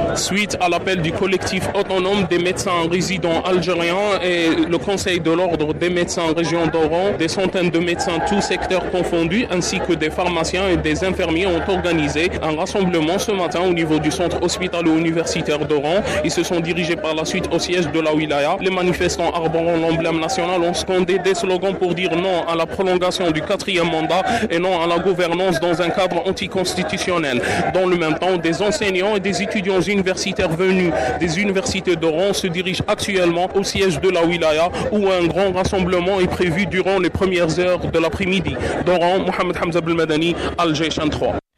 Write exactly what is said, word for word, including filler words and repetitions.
Suite à l'appel du collectif autonome des médecins résidents algériens et le Conseil de l'ordre des médecins région d'Oran, des centaines de médecins tous secteurs confondus ainsi que des pharmaciens et des infirmiers ont organisé un rassemblement ce matin au niveau du centre hospitalo-universitaire d'Oran. Ils se sont dirigés par la suite au siège de la wilaya. Les manifestants arborant l'emblème national ont scandé des slogans pour dire non à la prolongation du quatrième mandat et non à la gouvernance dans un cadre anticonstitutionnel. Dans le même temps, des enseignants et des étudiants universitaires venus des universités d'Oran se dirigent actuellement au siège de la wilaya où un grand rassemblement est prévu durant les premières heures de l'après-midi. D'Oran, Mohamed Hamza Belmadani, Al Jayshan trois.